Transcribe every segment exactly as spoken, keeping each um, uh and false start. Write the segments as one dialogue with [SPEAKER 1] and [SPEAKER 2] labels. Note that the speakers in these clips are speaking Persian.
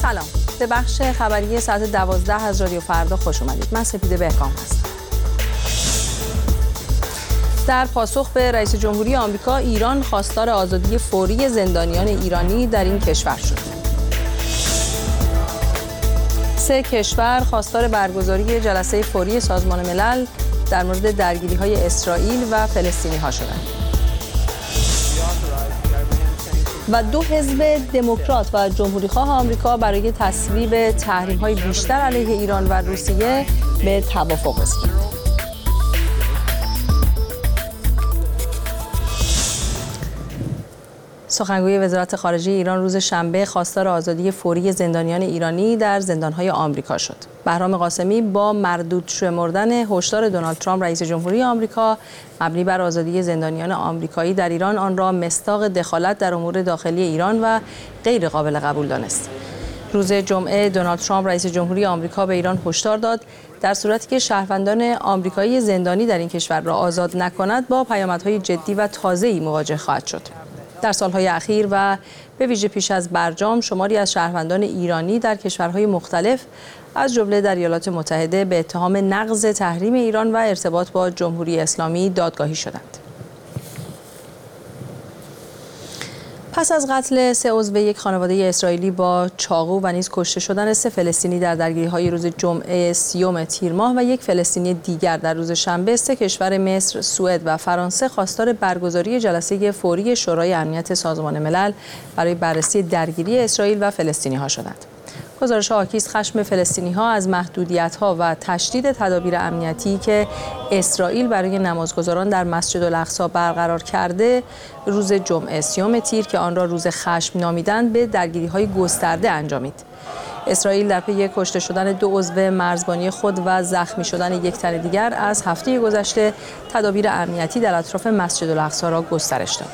[SPEAKER 1] سلام، به بخش خبری ساعت دوازده از رادیو فردا خوش اومدید. من سپیده بهکام هستم. در پاسخ به رئیس جمهوری آمریکا، ایران خواستار آزادی فوری زندانیان ایرانی در این کشور شد. سه کشور خواستار برگزاری جلسه فوری سازمان ملل در مورد درگیری‌های اسرائیل و فلسطینی‌ها شدند. و دو حزب دموکرات و جمهوری‌خواه آمریکا برای تصویب تحریم‌های بیشتر علیه ایران و روسیه به توافق رسیدند. سخنگوی وزارت خارجه ایران روز شنبه خواستار آزادی فوری زندانیان ایرانی در زندان‌های آمریکا شد. بهرام قاسمی با مردود شمردن هشدار دونالد ترامپ رئیس جمهوری آمریکا مبنی بر آزادی زندانیان آمریکایی در ایران، آن را مصداق دخالت در امور داخلی ایران و غیر قابل قبول دانست. روز جمعه دونالد ترامپ رئیس جمهوری آمریکا به ایران هشدار داد در صورتی که شهروندان آمریکایی زندانی در این کشور را آزاد نکند با پیامدهای جدی و تازه‌ای مواجه خواهد شد. در سالهای اخیر و به ویژه پیش از برجام، شماری از شهروندان ایرانی در کشورهای مختلف از جمله در ایالات متحده به اتهام نقض تحریم ایران و ارتباط با جمهوری اسلامی دادگاهی شدند. پس از قتل سه عضو یک خانواده اسرائیلی با چاقو و نیز کشته شدن سه فلسطینی در درگیری‌های روز جمعه سیوم تیر ماه و یک فلسطینی دیگر در روز شنبه، سه کشور مصر، سوئد و فرانسه خواستار برگزاری جلسه فوری شورای امنیت سازمان ملل برای بررسی درگیری اسرائیل و فلسطینی‌ها شدند. گزارش‌ها حاکی خشم فلسطینی‌ها از محدودیت‌ها و تشدید تدابیر امنیتی که اسرائیل برای نمازگزاران در مسجد الاقصی برقرار کرده، روز جمعه سیوم تیر که آن را روز خشم نامیدند به درگیری‌های گسترده انجامید. اسرائیل در پی کشته شدن دو عضو مرزبانی خود و زخمی شدن یک تن دیگر از هفته گذشته تدابیر امنیتی در اطراف مسجد الاقصی را گسترش داد.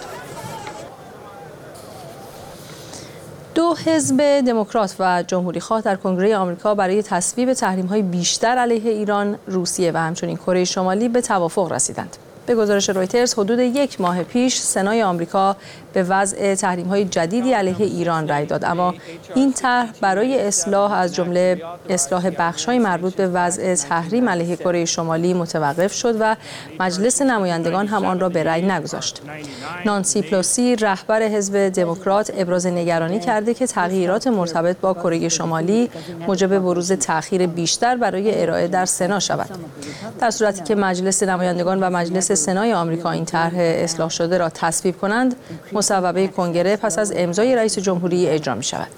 [SPEAKER 1] دو حزب دموکرات و جمهوری‌خواه در کنگره آمریکا برای تصویب تحریم‌های بیشتر علیه ایران، روسیه و همچنین کره شمالی به توافق رسیدند. به گزارش رویترز، حدود یک ماه پیش سنای آمریکا به وضع تحریم‌های جدیدی علیه ایران رأی داد، اما این طرح برای اصلاح از جمله اصلاح بخش‌های مربوط به وضع تحریم علیه کره شمالی متوقف شد و مجلس نمایندگان هم آن را به رأی نگذاشت. نانسی پلوسی رهبر حزب دموکرات ابراز نگرانی کرده که تغییرات مرتبط با کره شمالی موجب بروز تأخیر بیشتر برای ارائه در سنا شود. در صورتی که مجلس نمایندگان و مجلس سنای آمریکا این طرح اصلاح شده را تصویب کنند، مصوبه کنگره پس از امضای رئیس جمهوری اجرا می شود.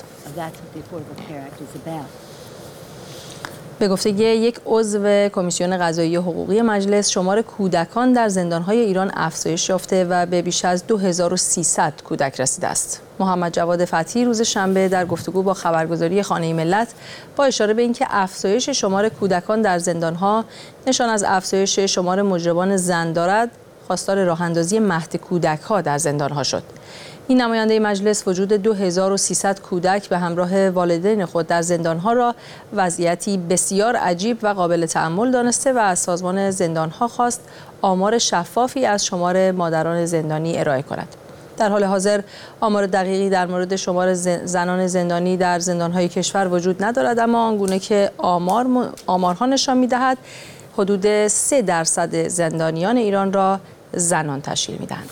[SPEAKER 1] به گفته یک عضو کمیسیون قضایی حقوقی مجلس، شمار کودکان در زندان‌های ایران افزایش یافته و به بیش از دو هزار و سیصد کودک رسیده است. محمد جواد فتحی روز شنبه در گفتگو با خبرگزاری خانه ملت با اشاره به اینکه افزایش شمار کودکان در زندان‌ها نشان از افزایش شمار مجرمان زن دارد، خواستار راه‌اندازی مهد کودک‌ها در زندان‌ها شد. این نماینده مجلس وجود دو هزار و سیصد کودک به همراه والدین خود در زندان‌ها را وضعیتی بسیار عجیب و قابل تأمل دانسته و از سازمان زندان‌ها خواست آمار شفافی از شمار مادران زندانی ارائه کند. در حال حاضر آمار دقیقی در مورد شمار زنان زندانی در زندان‌های کشور وجود ندارد، اما آنگونه که آمار آمارها نشان می‌دهد حدود سه درصد زندانیان ایران را زنان تشکیل می‌دهند.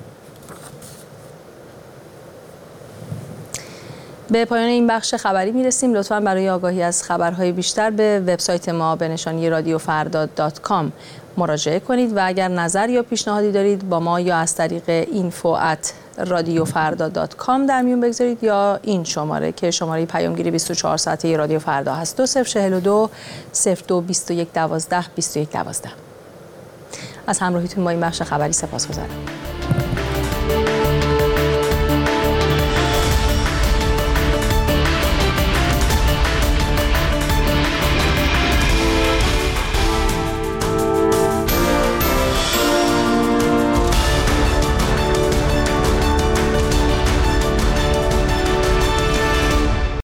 [SPEAKER 1] به پایان این بخش خبری میرسیم. لطفاً برای آگاهی از خبرهای بیشتر به وبسایت ما به نشانی رادیو فردا دات کام مراجعه کنید و اگر نظر یا پیشنهادی دارید با ما یا از طریق اینفو ات رادیو فردا دات کام در میون بگذارید یا این شماره که شماره پیامگیری بیست و چهار ساعته رادیو فردا هست، دو صفر چهل و دو صفر دو بیست و یک دوازده بیست و یک دوازده. از همراهیتون با این بخش خبری سپاسگزارم.